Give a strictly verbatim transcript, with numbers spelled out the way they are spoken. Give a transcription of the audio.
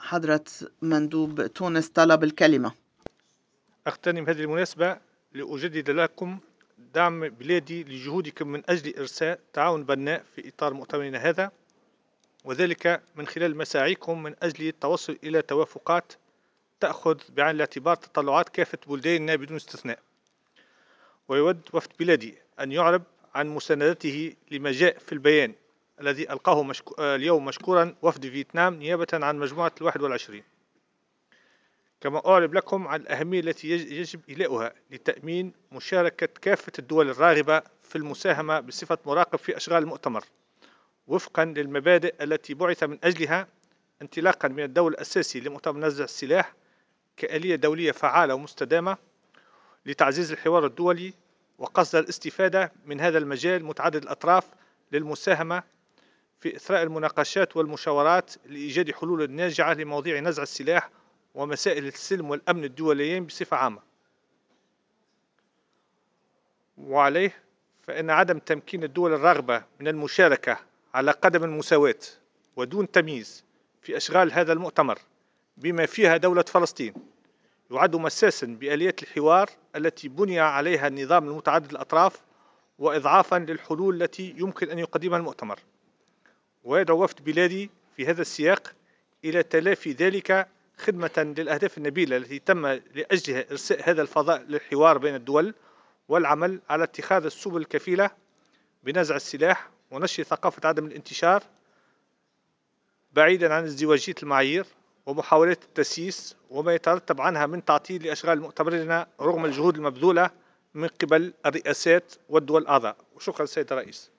حضرة مندوب تونس طلب الكلمة. أغتنم هذه المناسبة لأجدد لكم دعم بلادي لجهودكم من أجل إرساء تعاون بناء في إطار مؤتمرنا هذا، وذلك من خلال مساعيكم من أجل التوصل إلى توافقات تأخذ بعين الاعتبار تطلعات كافة بلداننا بدون استثناء. ويود وفد بلادي أن يعرب عن مساندته لما جاء في البيان الذي ألقاه مشكو... اليوم مشكورا وفد فيتنام نيابة عن مجموعة الواحد والعشرين. كما أعرب لكم عن الأهمية التي يجب إيلاؤها لتأمين مشاركة كافة الدول الراغبة في المساهمة بصفة مراقب في أشغال المؤتمر وفقا للمبادئ التي بعث من أجلها، انطلاقا من الدور الأساسي لمؤتمر نزع السلاح كآلية دولية فعالة ومستدامة لتعزيز الحوار الدولي، وقصد الاستفادة من هذا المجال متعدد الأطراف للمساهمة في إثراء المناقشات والمشاورات لإيجاد حلول ناجعة لمواضيع نزع السلاح ومسائل السلم والأمن الدوليين بصفة عامة. وعليه فإن عدم تمكين الدول الراغبة من المشاركة على قدم المساواة ودون تمييز في أشغال هذا المؤتمر بما فيها دولة فلسطين يعد مساسا بآليات الحوار التي بني عليها النظام المتعدد الأطراف وإضعافا للحلول التي يمكن أن يقدمها المؤتمر. ويدعو وفد بلادي في هذا السياق إلى تلافي ذلك خدمة للأهداف النبيلة التي تم لأجلها إرساء هذا الفضاء للحوار بين الدول، والعمل على اتخاذ السبل الكفيلة بنزع السلاح ونشر ثقافة عدم الانتشار بعيدا عن ازدواجية المعايير ومحاولات التسييس وما يترتب عنها من تعطيل لأشغال مؤتمرنا رغم الجهود المبذولة من قبل الرئاسات والدول الأعضاء. وشكرا سيد الرئيس.